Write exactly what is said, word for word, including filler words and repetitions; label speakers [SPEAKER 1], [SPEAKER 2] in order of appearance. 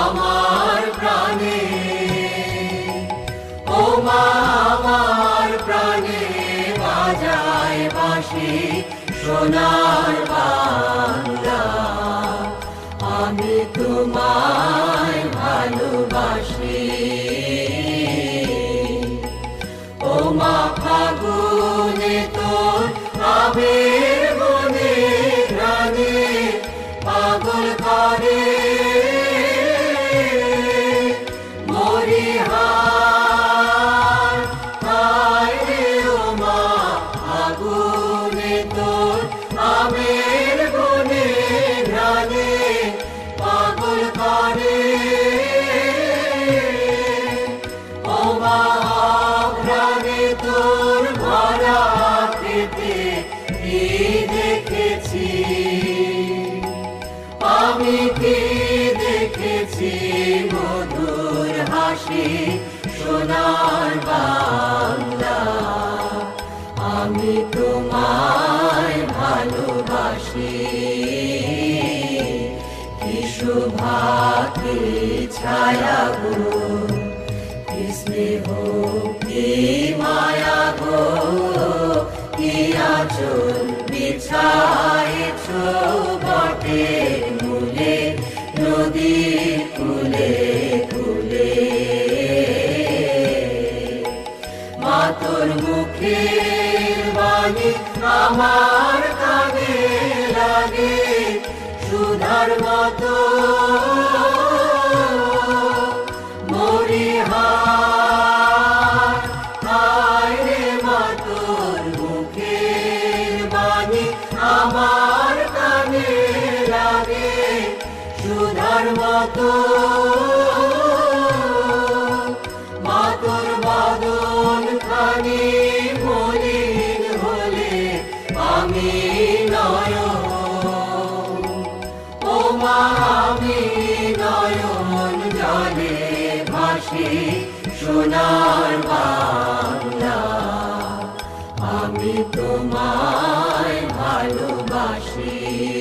[SPEAKER 1] আমার প্রাণে, ও মা আমার প্রাণে বাজায় বাঁশি সোনার বাংলা। আমি তোমায় ভালোবাসি, ও মা ফাগুনে তোর আবির বনে ঘ্রাণে পাগল করে মরিহার। হায় রে ও মা ফাগুনে তোর আবির বনে ঘ্রাণে পাগল করে, ও মা ঘ্রাণে তোর ভরা খেতে কি দেখেছি, আমি কি দেখেছি মধুর হাসি সোনার বাংলা। আমি তোমায় ভালোবাসি, কি শোভা কি ছায়া গো, কি স্নেহ কি মায়া গো, কি আঁচল বিছায়েছ বটের মূলে নদীর কূলে কূলে। মা তোর মুখের বাণী আমার কানে লাগে সুধার মতো মরিহার। হায় রে মা তোর মুখের বাণী আমার কানে লাগে সুধার মতো। মা তোর বদন খানি মলিন হলে আমি নয়ন, ও মা আমি নয়ন জলে ভাসি সোনার বাংলা। আমি তোমায় ভালোবাসি।